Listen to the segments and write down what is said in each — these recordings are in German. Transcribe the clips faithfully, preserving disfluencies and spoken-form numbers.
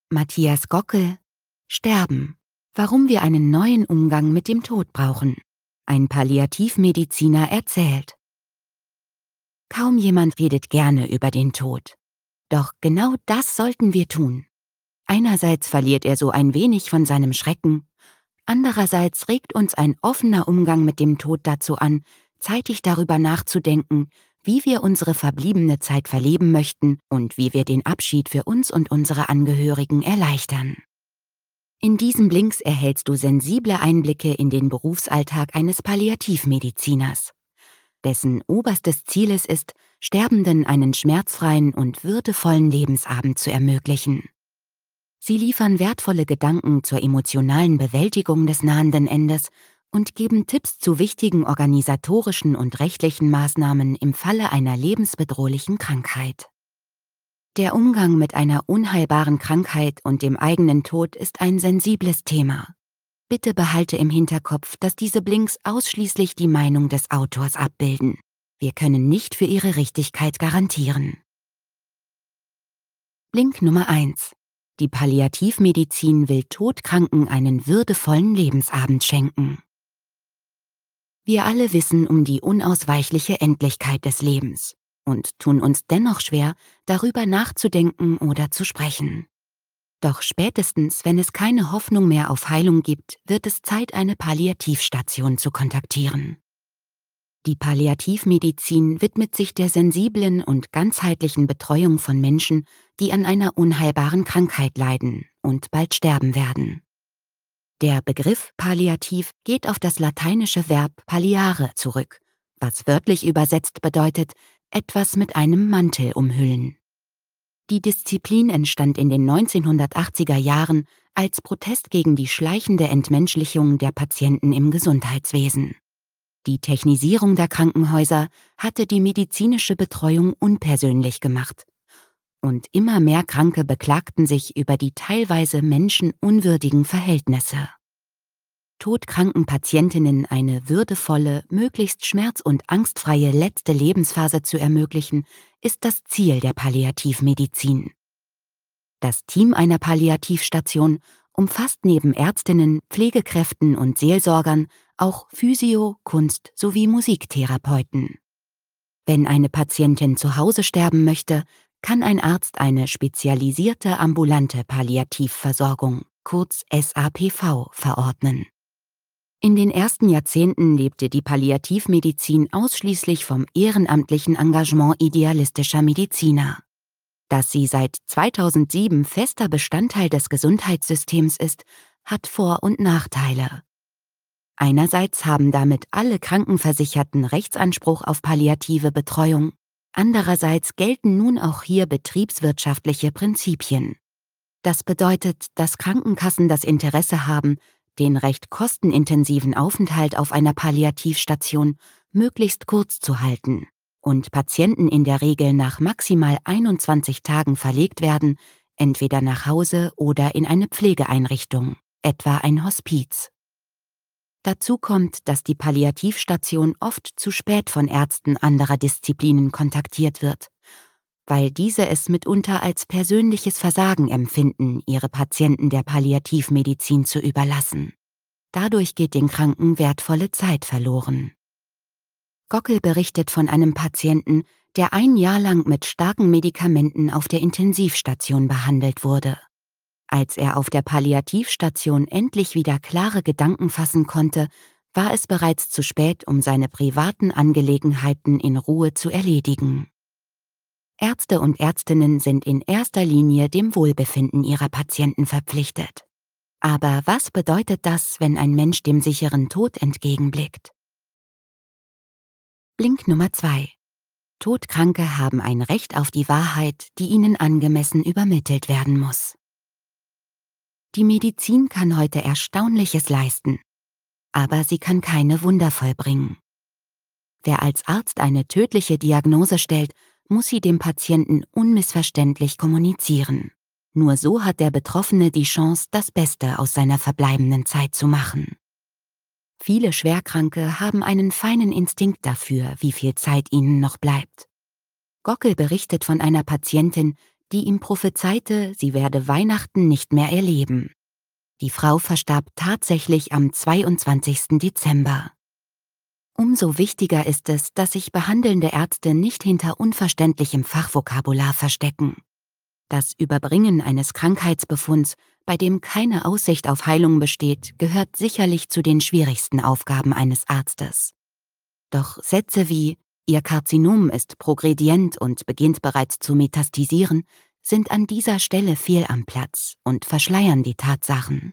Matthias Gockel: Sterben. Warum wir einen neuen Umgang mit dem Tod brauchen. Ein Palliativmediziner erzählt. Kaum jemand redet gerne über den Tod. Doch genau das sollten wir tun. Einerseits verliert er so ein wenig von seinem Schrecken, andererseits regt uns ein offener Umgang mit dem Tod dazu an, zeitig darüber nachzudenken, wie wir unsere verbliebene Zeit verleben möchten und wie wir den Abschied für uns und unsere Angehörigen erleichtern. In diesen Blinks erhältst du sensible Einblicke in den Berufsalltag eines Palliativmediziners, dessen oberstes Ziel es ist, Sterbenden einen schmerzfreien und würdevollen Lebensabend zu ermöglichen. Sie liefern wertvolle Gedanken zur emotionalen Bewältigung des nahenden Endes und geben Tipps zu wichtigen organisatorischen und rechtlichen Maßnahmen im Falle einer lebensbedrohlichen Krankheit. Der Umgang mit einer unheilbaren Krankheit und dem eigenen Tod ist ein sensibles Thema. Bitte behalte im Hinterkopf, dass diese Blinks ausschließlich die Meinung des Autors abbilden. Wir können nicht für ihre Richtigkeit garantieren. Blink Nummer eins. Die Palliativmedizin will Todkranken einen würdevollen Lebensabend schenken. Wir alle wissen um die unausweichliche Endlichkeit des Lebens und tun uns dennoch schwer, darüber nachzudenken oder zu sprechen. Doch spätestens, wenn es keine Hoffnung mehr auf Heilung gibt, wird es Zeit, eine Palliativstation zu kontaktieren. Die Palliativmedizin widmet sich der sensiblen und ganzheitlichen Betreuung von Menschen, die an einer unheilbaren Krankheit leiden und bald sterben werden. Der Begriff Palliativ geht auf das lateinische Verb palliare zurück, was wörtlich übersetzt bedeutet, etwas mit einem Mantel umhüllen. Die Disziplin entstand in den neunzehnhundertachtziger Jahren als Protest gegen die schleichende Entmenschlichung der Patienten im Gesundheitswesen. Die Technisierung der Krankenhäuser hatte die medizinische Betreuung unpersönlich gemacht. Und immer mehr Kranke beklagten sich über die teilweise menschenunwürdigen Verhältnisse. Todkranken Patientinnen eine würdevolle, möglichst schmerz- und angstfreie letzte Lebensphase zu ermöglichen, ist das Ziel der Palliativmedizin. Das Team einer Palliativstation umfasst neben Ärztinnen, Pflegekräften und Seelsorgern auch Physio-, Kunst- sowie Musiktherapeuten. Wenn eine Patientin zu Hause sterben möchte, kann ein Arzt eine spezialisierte ambulante Palliativversorgung, kurz S A P V, verordnen. In den ersten Jahrzehnten lebte die Palliativmedizin ausschließlich vom ehrenamtlichen Engagement idealistischer Mediziner. Dass sie seit zweitausendsieben fester Bestandteil des Gesundheitssystems ist, hat Vor- und Nachteile. Einerseits haben damit alle Krankenversicherten Rechtsanspruch auf palliative Betreuung, andererseits gelten nun auch hier betriebswirtschaftliche Prinzipien. Das bedeutet, dass Krankenkassen das Interesse haben, den recht kostenintensiven Aufenthalt auf einer Palliativstation möglichst kurz zu halten und Patienten in der Regel nach maximal einundzwanzig Tagen verlegt werden, entweder nach Hause oder in eine Pflegeeinrichtung, etwa ein Hospiz. Dazu kommt, dass die Palliativstation oft zu spät von Ärzten anderer Disziplinen kontaktiert wird, weil diese es mitunter als persönliches Versagen empfinden, ihre Patienten der Palliativmedizin zu überlassen. Dadurch geht den Kranken wertvolle Zeit verloren. Gockel berichtet von einem Patienten, der ein Jahr lang mit starken Medikamenten auf der Intensivstation behandelt wurde. Als er auf der Palliativstation endlich wieder klare Gedanken fassen konnte, war es bereits zu spät, um seine privaten Angelegenheiten in Ruhe zu erledigen. Ärzte und Ärztinnen sind in erster Linie dem Wohlbefinden ihrer Patienten verpflichtet. Aber was bedeutet das, wenn ein Mensch dem sicheren Tod entgegenblickt? Blink Nummer zwei. Todkranke haben ein Recht auf die Wahrheit, die ihnen angemessen übermittelt werden muss. Die Medizin kann heute Erstaunliches leisten, aber sie kann keine Wunder vollbringen. Wer als Arzt eine tödliche Diagnose stellt, muss sie dem Patienten unmissverständlich kommunizieren. Nur so hat der Betroffene die Chance, das Beste aus seiner verbleibenden Zeit zu machen. Viele Schwerkranke haben einen feinen Instinkt dafür, wie viel Zeit ihnen noch bleibt. Gockel berichtet von einer Patientin, die ihm prophezeite, sie werde Weihnachten nicht mehr erleben. Die Frau verstarb tatsächlich am zweiundzwanzigsten Dezember. Umso wichtiger ist es, dass sich behandelnde Ärzte nicht hinter unverständlichem Fachvokabular verstecken. Das Überbringen eines Krankheitsbefunds, bei dem keine Aussicht auf Heilung besteht, gehört sicherlich zu den schwierigsten Aufgaben eines Arztes. Doch Sätze wie „Ihr Karzinom ist progredient und beginnt bereits zu metastasieren“ sind an dieser Stelle fehl am Platz und verschleiern die Tatsachen.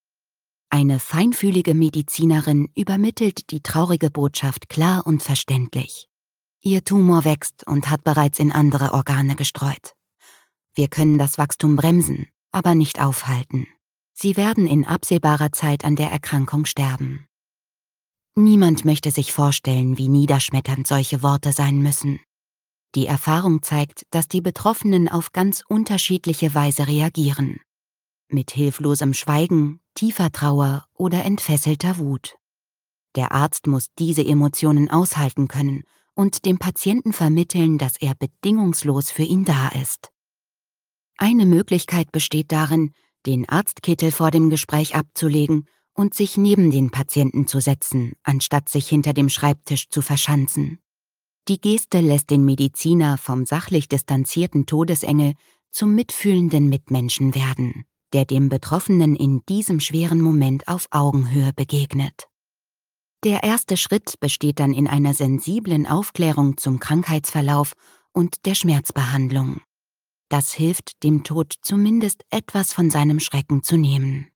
Eine feinfühlige Medizinerin übermittelt die traurige Botschaft klar und verständlich. Ihr Tumor wächst und hat bereits in andere Organe gestreut. Wir können das Wachstum bremsen, aber nicht aufhalten. Sie werden in absehbarer Zeit an der Erkrankung sterben. Niemand möchte sich vorstellen, wie niederschmetternd solche Worte sein müssen. Die Erfahrung zeigt, dass die Betroffenen auf ganz unterschiedliche Weise reagieren. Mit hilflosem Schweigen, tiefer Trauer oder entfesselter Wut. Der Arzt muss diese Emotionen aushalten können und dem Patienten vermitteln, dass er bedingungslos für ihn da ist. Eine Möglichkeit besteht darin, den Arztkittel vor dem Gespräch abzulegen und sich neben den Patienten zu setzen, anstatt sich hinter dem Schreibtisch zu verschanzen. Die Geste lässt den Mediziner vom sachlich distanzierten Todesengel zum mitfühlenden Mitmenschen werden, der dem Betroffenen in diesem schweren Moment auf Augenhöhe begegnet. Der erste Schritt besteht dann in einer sensiblen Aufklärung zum Krankheitsverlauf und der Schmerzbehandlung. Das hilft, dem Tod zumindest etwas von seinem Schrecken zu nehmen.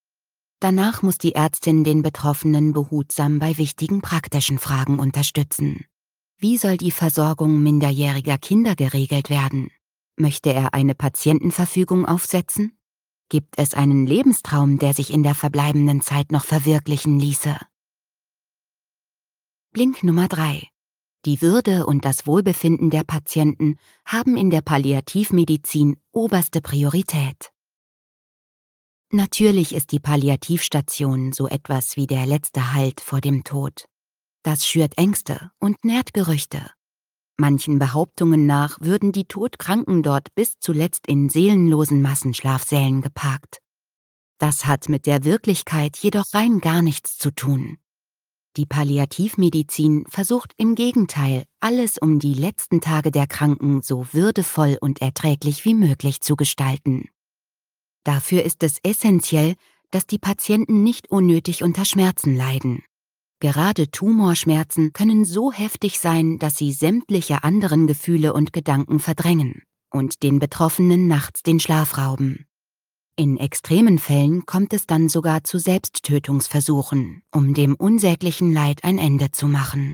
Danach muss die Ärztin den Betroffenen behutsam bei wichtigen praktischen Fragen unterstützen. Wie soll die Versorgung minderjähriger Kinder geregelt werden? Möchte er eine Patientenverfügung aufsetzen? Gibt es einen Lebenstraum, der sich in der verbleibenden Zeit noch verwirklichen ließe? Blink Nummer drei. Die Würde und das Wohlbefinden der Patienten haben in der Palliativmedizin oberste Priorität. Natürlich ist die Palliativstation so etwas wie der letzte Halt vor dem Tod. Das schürt Ängste und nährt Gerüchte. Manchen Behauptungen nach würden die Todkranken dort bis zuletzt in seelenlosen Massenschlafsälen geparkt. Das hat mit der Wirklichkeit jedoch rein gar nichts zu tun. Die Palliativmedizin versucht im Gegenteil, alles um die letzten Tage der Kranken so würdevoll und erträglich wie möglich zu gestalten. Dafür ist es essentiell, dass die Patienten nicht unnötig unter Schmerzen leiden. Gerade Tumorschmerzen können so heftig sein, dass sie sämtliche anderen Gefühle und Gedanken verdrängen und den Betroffenen nachts den Schlaf rauben. In extremen Fällen kommt es dann sogar zu Selbsttötungsversuchen, um dem unsäglichen Leid ein Ende zu machen.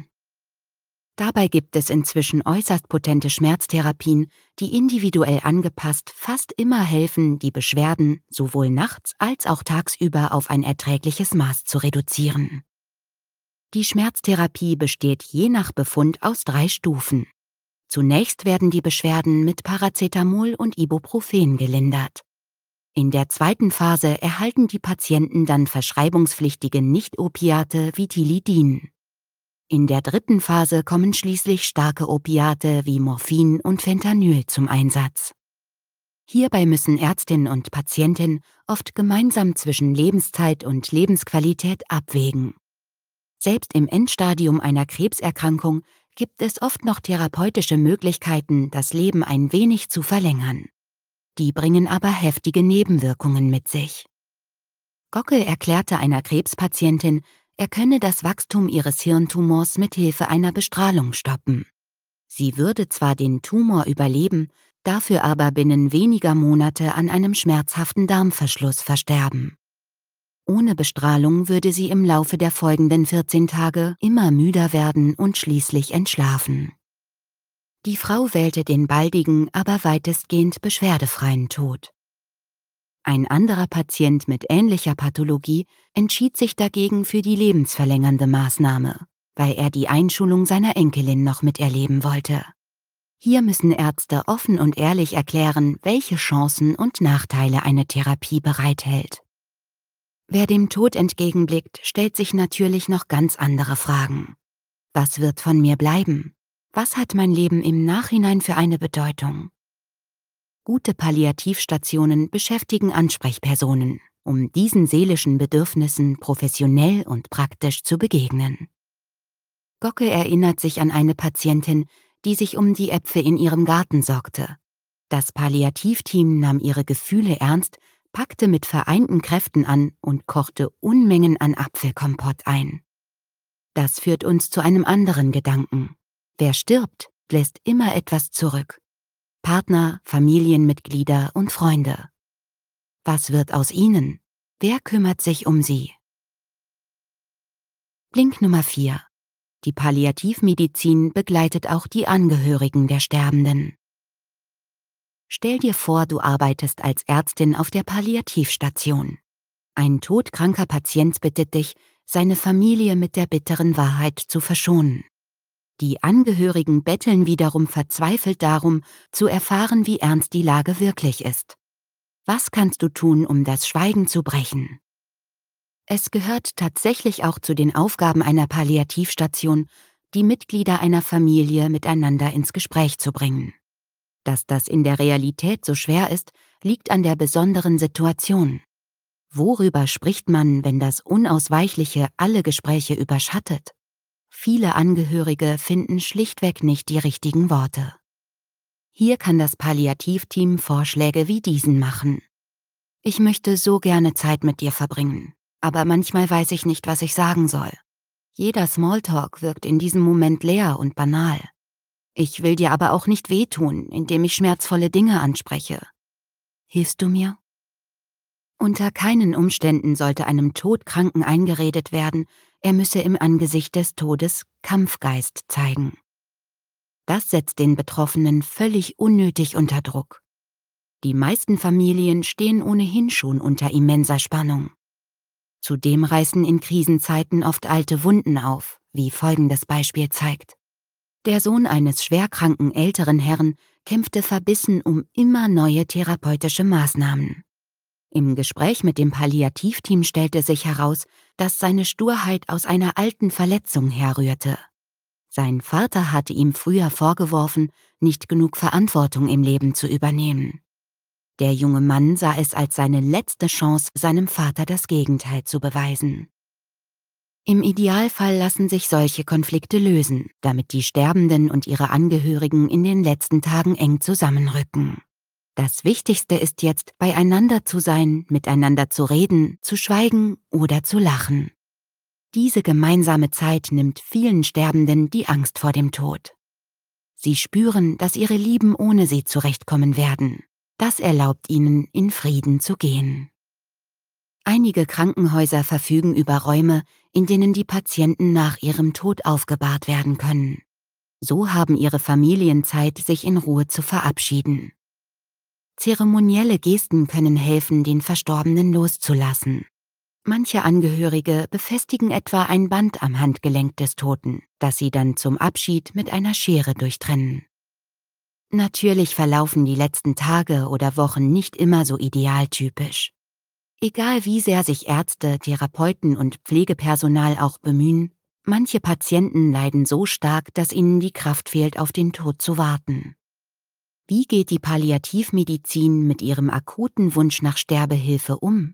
Dabei gibt es inzwischen äußerst potente Schmerztherapien, die individuell angepasst fast immer helfen, die Beschwerden sowohl nachts als auch tagsüber auf ein erträgliches Maß zu reduzieren. Die Schmerztherapie besteht je nach Befund aus drei Stufen. Zunächst werden die Beschwerden mit Paracetamol und Ibuprofen gelindert. In der zweiten Phase erhalten die Patienten dann verschreibungspflichtige Nicht-Opiate wie Tilidin. In der dritten Phase kommen schließlich starke Opiate wie Morphin und Fentanyl zum Einsatz. Hierbei müssen Ärztin und Patientin oft gemeinsam zwischen Lebenszeit und Lebensqualität abwägen. Selbst im Endstadium einer Krebserkrankung gibt es oft noch therapeutische Möglichkeiten, das Leben ein wenig zu verlängern. Die bringen aber heftige Nebenwirkungen mit sich. Gockel erklärte einer Krebspatientin, er könne das Wachstum ihres Hirntumors mit Hilfe einer Bestrahlung stoppen. Sie würde zwar den Tumor überleben, dafür aber binnen weniger Monate an einem schmerzhaften Darmverschluss versterben. Ohne Bestrahlung würde sie im Laufe der folgenden vierzehn Tage immer müder werden und schließlich entschlafen. Die Frau wählte den baldigen, aber weitestgehend beschwerdefreien Tod. Ein anderer Patient mit ähnlicher Pathologie entschied sich dagegen für die lebensverlängernde Maßnahme, weil er die Einschulung seiner Enkelin noch miterleben wollte. Hier müssen Ärzte offen und ehrlich erklären, welche Chancen und Nachteile eine Therapie bereithält. Wer dem Tod entgegenblickt, stellt sich natürlich noch ganz andere Fragen. Was wird von mir bleiben? Was hat mein Leben im Nachhinein für eine Bedeutung? Gute Palliativstationen beschäftigen Ansprechpersonen, um diesen seelischen Bedürfnissen professionell und praktisch zu begegnen. Gocke erinnert sich an eine Patientin, die sich um die Äpfel in ihrem Garten sorgte. Das Palliativteam nahm ihre Gefühle ernst, packte mit vereinten Kräften an und kochte Unmengen an Apfelkompott ein. Das führt uns zu einem anderen Gedanken. Wer stirbt, lässt immer etwas zurück. Partner, Familienmitglieder und Freunde. Was wird aus ihnen? Wer kümmert sich um sie? Blink Nummer vier. Die Palliativmedizin begleitet auch die Angehörigen der Sterbenden. Stell dir vor, du arbeitest als Ärztin auf der Palliativstation. Ein todkranker Patient bittet dich, seine Familie mit der bitteren Wahrheit zu verschonen. Die Angehörigen betteln wiederum verzweifelt darum, zu erfahren, wie ernst die Lage wirklich ist. Was kannst du tun, um das Schweigen zu brechen? Es gehört tatsächlich auch zu den Aufgaben einer Palliativstation, die Mitglieder einer Familie miteinander ins Gespräch zu bringen. Dass das in der Realität so schwer ist, liegt an der besonderen Situation. Worüber spricht man, wenn das Unausweichliche alle Gespräche überschattet? Viele Angehörige finden schlichtweg nicht die richtigen Worte. Hier kann das Palliativteam Vorschläge wie diesen machen. Ich möchte so gerne Zeit mit dir verbringen, aber manchmal weiß ich nicht, was ich sagen soll. Jeder Smalltalk wirkt in diesem Moment leer und banal. Ich will dir aber auch nicht wehtun, indem ich schmerzvolle Dinge anspreche. Hilfst du mir? Unter keinen Umständen sollte einem Todkranken eingeredet werden, er müsse im Angesicht des Todes Kampfgeist zeigen. Das setzt den Betroffenen völlig unnötig unter Druck. Die meisten Familien stehen ohnehin schon unter immenser Spannung. Zudem reißen in Krisenzeiten oft alte Wunden auf, wie folgendes Beispiel zeigt. Der Sohn eines schwerkranken älteren Herrn kämpfte verbissen um immer neue therapeutische Maßnahmen. Im Gespräch mit dem Palliativteam stellte sich heraus, dass seine Sturheit aus einer alten Verletzung herrührte. Sein Vater hatte ihm früher vorgeworfen, nicht genug Verantwortung im Leben zu übernehmen. Der junge Mann sah es als seine letzte Chance, seinem Vater das Gegenteil zu beweisen. Im Idealfall lassen sich solche Konflikte lösen, damit die Sterbenden und ihre Angehörigen in den letzten Tagen eng zusammenrücken. Das Wichtigste ist jetzt, beieinander zu sein, miteinander zu reden, zu schweigen oder zu lachen. Diese gemeinsame Zeit nimmt vielen Sterbenden die Angst vor dem Tod. Sie spüren, dass ihre Lieben ohne sie zurechtkommen werden. Das erlaubt ihnen, in Frieden zu gehen. Einige Krankenhäuser verfügen über Räume, in denen die Patienten nach ihrem Tod aufgebahrt werden können. So haben ihre Familien Zeit, sich in Ruhe zu verabschieden. Zeremonielle Gesten können helfen, den Verstorbenen loszulassen. Manche Angehörige befestigen etwa ein Band am Handgelenk des Toten, das sie dann zum Abschied mit einer Schere durchtrennen. Natürlich verlaufen die letzten Tage oder Wochen nicht immer so idealtypisch. Egal wie sehr sich Ärzte, Therapeuten und Pflegepersonal auch bemühen, manche Patienten leiden so stark, dass ihnen die Kraft fehlt, auf den Tod zu warten. Wie geht die Palliativmedizin mit ihrem akuten Wunsch nach Sterbehilfe um?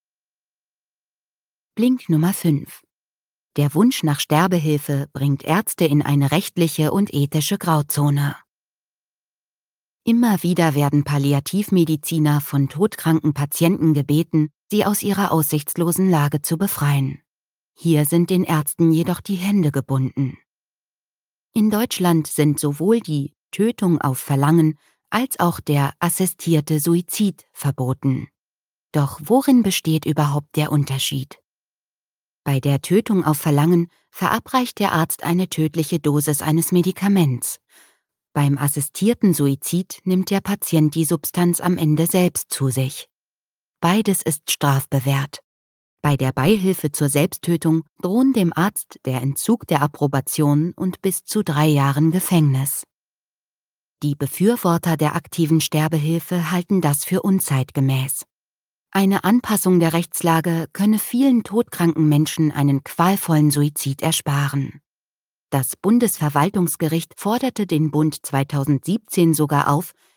Blink Nummer fünf. Der Wunsch nach Sterbehilfe bringt Ärzte in eine rechtliche und ethische Grauzone. Immer wieder werden Palliativmediziner von todkranken Patienten gebeten, sie aus ihrer aussichtslosen Lage zu befreien. Hier sind den Ärzten jedoch die Hände gebunden. In Deutschland sind sowohl die Tötung auf Verlangen als auch der assistierte Suizid verboten. Doch worin besteht überhaupt der Unterschied? Bei der Tötung auf Verlangen verabreicht der Arzt eine tödliche Dosis eines Medikaments. Beim assistierten Suizid nimmt der Patient die Substanz am Ende selbst zu sich. Beides ist strafbewehrt. Bei der Beihilfe zur Selbsttötung drohen dem Arzt der Entzug der Approbation und bis zu drei Jahren Gefängnis. Die Befürworter der aktiven Sterbehilfe halten das für unzeitgemäß. Eine Anpassung der Rechtslage könne vielen todkranken Menschen einen qualvollen Suizid ersparen. Das Bundesverwaltungsgericht forderte den Bund zweitausendsiebzehn sogar auf,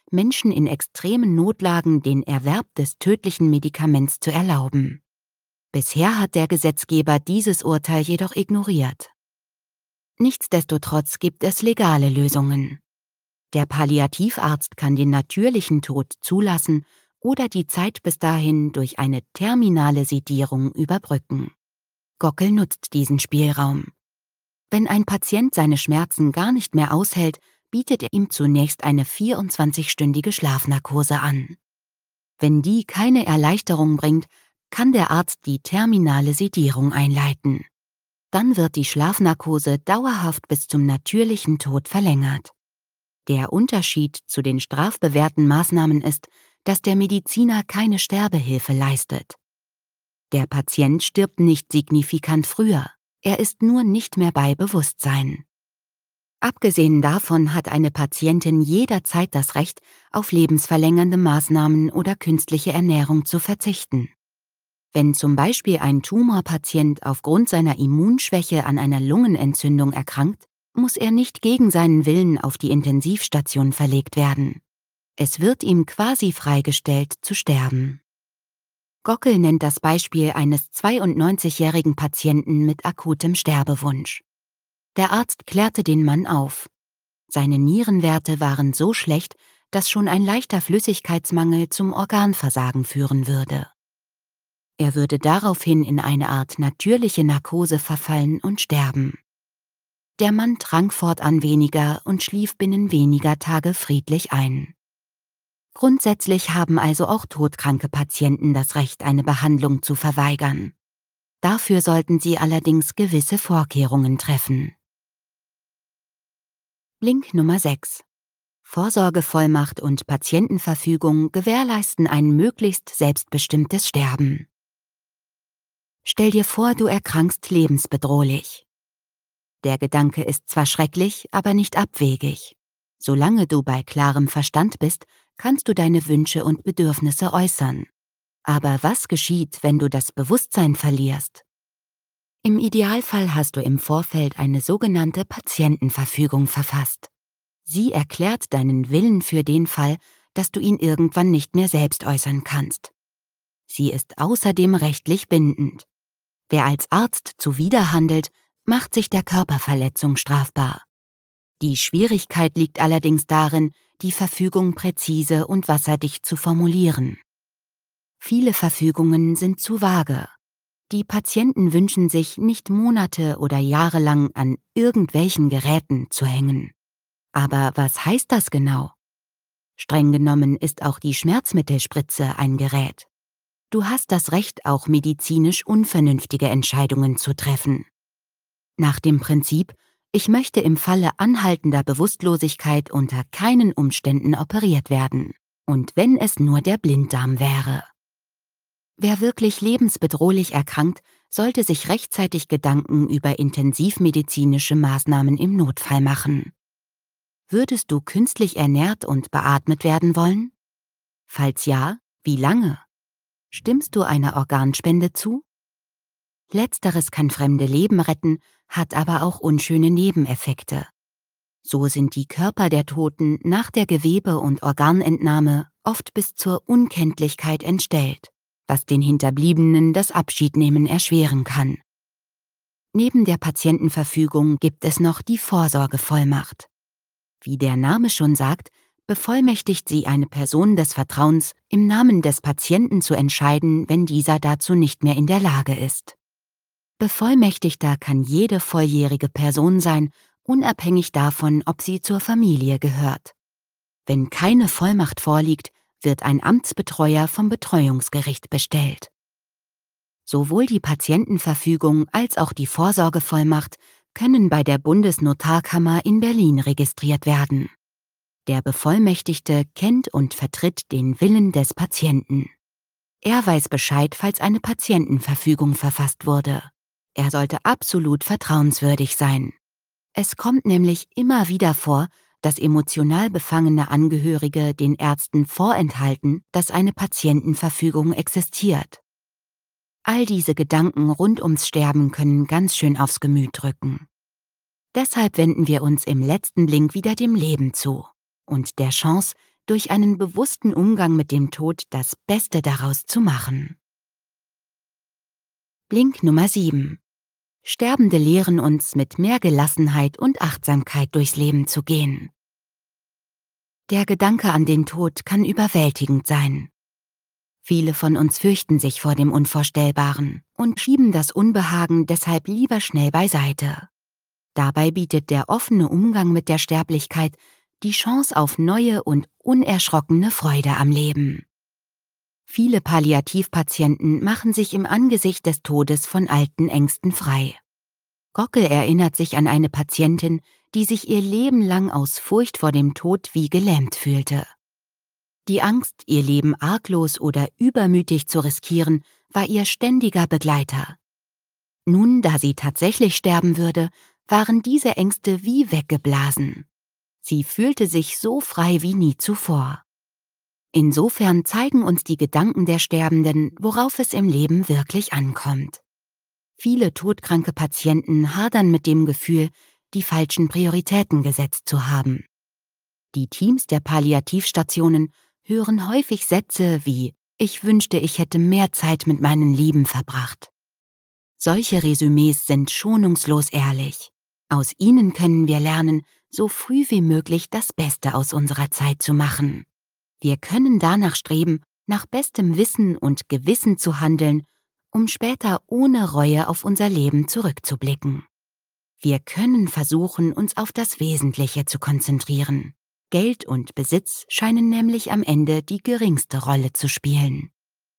Menschen in extremen Notlagen den Erwerb des tödlichen Medikaments zu erlauben. Bisher hat der Gesetzgeber dieses Urteil jedoch ignoriert. Nichtsdestotrotz gibt es legale Lösungen. Der Palliativarzt kann den natürlichen Tod zulassen oder die Zeit bis dahin durch eine terminale Sedierung überbrücken. Gockel nutzt diesen Spielraum. Wenn ein Patient seine Schmerzen gar nicht mehr aushält, bietet er ihm zunächst eine vierundzwanzigstündige Schlafnarkose an. Wenn die keine Erleichterung bringt, kann der Arzt die terminale Sedierung einleiten. Dann wird die Schlafnarkose dauerhaft bis zum natürlichen Tod verlängert. Der Unterschied zu den strafbewährten Maßnahmen ist, dass der Mediziner keine Sterbehilfe leistet. Der Patient stirbt nicht signifikant früher, er ist nur nicht mehr bei Bewusstsein. Abgesehen davon hat eine Patientin jederzeit das Recht, auf lebensverlängernde Maßnahmen oder künstliche Ernährung zu verzichten. Wenn zum Beispiel ein Tumorpatient aufgrund seiner Immunschwäche an einer Lungenentzündung erkrankt, muss er nicht gegen seinen Willen auf die Intensivstation verlegt werden. Es wird ihm quasi freigestellt, zu sterben. Gockel nennt das Beispiel eines zweiundneunzigjährigen Patienten mit akutem Sterbewunsch. Der Arzt klärte den Mann auf. Seine Nierenwerte waren so schlecht, dass schon ein leichter Flüssigkeitsmangel zum Organversagen führen würde. Er würde daraufhin in eine Art natürliche Narkose verfallen und sterben. Der Mann trank fortan weniger und schlief binnen weniger Tage friedlich ein. Grundsätzlich haben also auch todkranke Patienten das Recht, eine Behandlung zu verweigern. Dafür sollten sie allerdings gewisse Vorkehrungen treffen. Link Nummer sechs. Vorsorgevollmacht und Patientenverfügung gewährleisten ein möglichst selbstbestimmtes Sterben. Stell dir vor, du erkrankst lebensbedrohlich. Der Gedanke ist zwar schrecklich, aber nicht abwegig. Solange du bei klarem Verstand bist, kannst du deine Wünsche und Bedürfnisse äußern. Aber was geschieht, wenn du das Bewusstsein verlierst? Im Idealfall hast du im Vorfeld eine sogenannte Patientenverfügung verfasst. Sie erklärt deinen Willen für den Fall, dass du ihn irgendwann nicht mehr selbst äußern kannst. Sie ist außerdem rechtlich bindend. Wer als Arzt zuwiderhandelt, macht sich der Körperverletzung strafbar. Die Schwierigkeit liegt allerdings darin, die Verfügung präzise und wasserdicht zu formulieren. Viele Verfügungen sind zu vage. Die Patienten wünschen sich, nicht Monate oder Jahre lang an irgendwelchen Geräten zu hängen. Aber was heißt das genau? Streng genommen ist auch die Schmerzmittelspritze ein Gerät. Du hast das Recht, auch medizinisch unvernünftige Entscheidungen zu treffen. Nach dem Prinzip, ich möchte im Falle anhaltender Bewusstlosigkeit unter keinen Umständen operiert werden, und wenn es nur der Blinddarm wäre. Wer wirklich lebensbedrohlich erkrankt, sollte sich rechtzeitig Gedanken über intensivmedizinische Maßnahmen im Notfall machen. Würdest du künstlich ernährt und beatmet werden wollen? Falls ja, wie lange? Stimmst du einer Organspende zu? Letzteres kann fremde Leben retten, hat aber auch unschöne Nebeneffekte. So sind die Körper der Toten nach der Gewebe- und Organentnahme oft bis zur Unkenntlichkeit entstellt, was den Hinterbliebenen das Abschiednehmen erschweren kann. Neben der Patientenverfügung gibt es noch die Vorsorgevollmacht. Wie der Name schon sagt, bevollmächtigt sie eine Person des Vertrauens, im Namen des Patienten zu entscheiden, wenn dieser dazu nicht mehr in der Lage ist. Bevollmächtigter kann jede volljährige Person sein, unabhängig davon, ob sie zur Familie gehört. Wenn keine Vollmacht vorliegt, wird ein Amtsbetreuer vom Betreuungsgericht bestellt. Sowohl die Patientenverfügung als auch die Vorsorgevollmacht können bei der Bundesnotarkammer in Berlin registriert werden. Der Bevollmächtigte kennt und vertritt den Willen des Patienten. Er weiß Bescheid, falls eine Patientenverfügung verfasst wurde. Er sollte absolut vertrauenswürdig sein. Es kommt nämlich immer wieder vor, dass emotional befangene Angehörige den Ärzten vorenthalten, dass eine Patientenverfügung existiert. All diese Gedanken rund ums Sterben können ganz schön aufs Gemüt drücken. Deshalb wenden wir uns im letzten Blink wieder dem Leben zu und der Chance, durch einen bewussten Umgang mit dem Tod das Beste daraus zu machen. Blink Nummer sieben. Sterbende lehren uns, mit mehr Gelassenheit und Achtsamkeit durchs Leben zu gehen. Der Gedanke an den Tod kann überwältigend sein. Viele von uns fürchten sich vor dem Unvorstellbaren und schieben das Unbehagen deshalb lieber schnell beiseite. Dabei bietet der offene Umgang mit der Sterblichkeit die Chance auf neue und unerschrockene Freude am Leben. Viele Palliativpatienten machen sich im Angesicht des Todes von alten Ängsten frei. Gockel erinnert sich an eine Patientin, die sich ihr Leben lang aus Furcht vor dem Tod wie gelähmt fühlte. Die Angst, ihr Leben arglos oder übermütig zu riskieren, war ihr ständiger Begleiter. Nun, da sie tatsächlich sterben würde, waren diese Ängste wie weggeblasen. Sie fühlte sich so frei wie nie zuvor. Insofern zeigen uns die Gedanken der Sterbenden, worauf es im Leben wirklich ankommt. Viele todkranke Patienten hadern mit dem Gefühl, die falschen Prioritäten gesetzt zu haben. Die Teams der Palliativstationen hören häufig Sätze wie „Ich wünschte, ich hätte mehr Zeit mit meinen Lieben verbracht." Solche Resümees sind schonungslos ehrlich. Aus ihnen können wir lernen, so früh wie möglich das Beste aus unserer Zeit zu machen. Wir können danach streben, nach bestem Wissen und Gewissen zu handeln, um später ohne Reue auf unser Leben zurückzublicken. Wir können versuchen, uns auf das Wesentliche zu konzentrieren. Geld und Besitz scheinen nämlich am Ende die geringste Rolle zu spielen.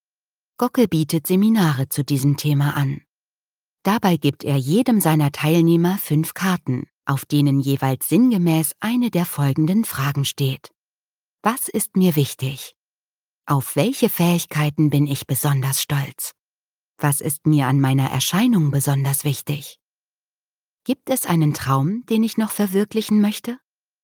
Gockel bietet Seminare zu diesem Thema an. Dabei gibt er jedem seiner Teilnehmer fünf Karten, auf denen jeweils sinngemäß eine der folgenden Fragen steht. Was ist mir wichtig? Auf welche Fähigkeiten bin ich besonders stolz? Was ist mir an meiner Erscheinung besonders wichtig? Gibt es einen Traum, den ich noch verwirklichen möchte?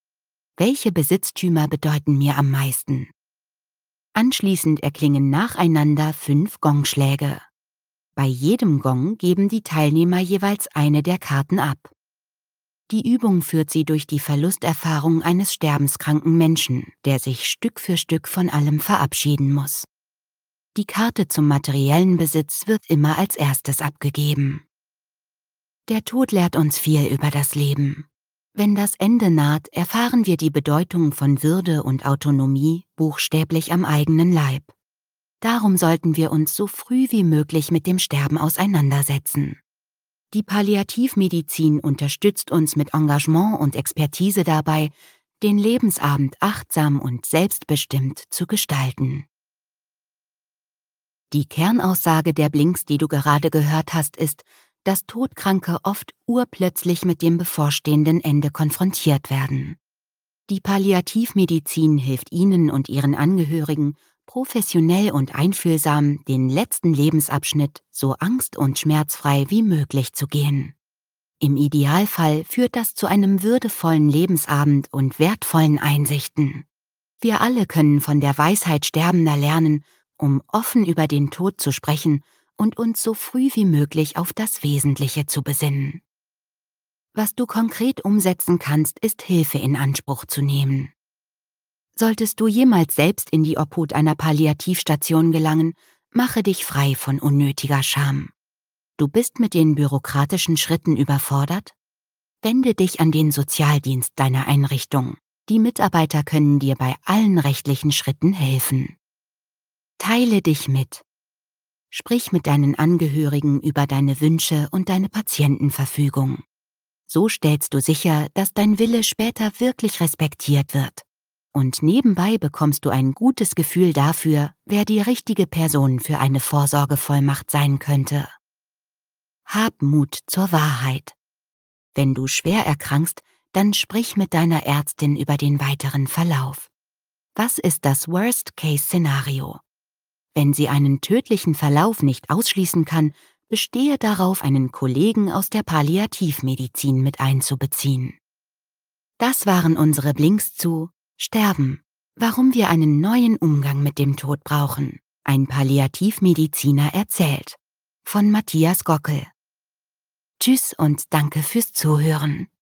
Welche Besitztümer bedeuten mir am meisten? Anschließend erklingen nacheinander fünf Gongschläge. Bei jedem Gong geben die Teilnehmer jeweils eine der Karten ab. Die Übung führt sie durch die Verlusterfahrung eines sterbenskranken Menschen, der sich Stück für Stück von allem verabschieden muss. Die Karte zum materiellen Besitz wird immer als erstes abgegeben. Der Tod lehrt uns viel über das Leben. Wenn das Ende naht, erfahren wir die Bedeutung von Würde und Autonomie buchstäblich am eigenen Leib. Darum sollten wir uns so früh wie möglich mit dem Sterben auseinandersetzen. Die Palliativmedizin unterstützt uns mit Engagement und Expertise dabei, den Lebensabend achtsam und selbstbestimmt zu gestalten. Die Kernaussage der Blinks, die du gerade gehört hast, ist, dass Todkranke oft urplötzlich mit dem bevorstehenden Ende konfrontiert werden. Die Palliativmedizin hilft ihnen und ihren Angehörigen, professionell und einfühlsam den letzten Lebensabschnitt so angst- und schmerzfrei wie möglich zu gehen. Im Idealfall führt das zu einem würdevollen Lebensabend und wertvollen Einsichten. Wir alle können von der Weisheit Sterbender lernen, um offen über den Tod zu sprechen und uns so früh wie möglich auf das Wesentliche zu besinnen. Was du konkret umsetzen kannst, ist Hilfe in Anspruch zu nehmen. Solltest du jemals selbst in die Obhut einer Palliativstation gelangen, mache dich frei von unnötiger Scham. Du bist mit den bürokratischen Schritten überfordert? Wende dich an den Sozialdienst deiner Einrichtung. Die Mitarbeiter können dir bei allen rechtlichen Schritten helfen. Teile dich mit. Sprich mit deinen Angehörigen über deine Wünsche und deine Patientenverfügung. So stellst du sicher, dass dein Wille später wirklich respektiert wird. Und nebenbei bekommst du ein gutes Gefühl dafür, wer die richtige Person für eine Vorsorgevollmacht sein könnte. Hab Mut zur Wahrheit. Wenn du schwer erkrankst, dann sprich mit deiner Ärztin über den weiteren Verlauf. Was ist das Worst-Case-Szenario? Wenn sie einen tödlichen Verlauf nicht ausschließen kann, bestehe darauf, einen Kollegen aus der Palliativmedizin mit einzubeziehen. Das waren unsere Blinks zu Sterben. Warum wir einen neuen Umgang mit dem Tod brauchen. Ein Palliativmediziner erzählt. Von Matthias Gockel. Tschüss und danke fürs Zuhören.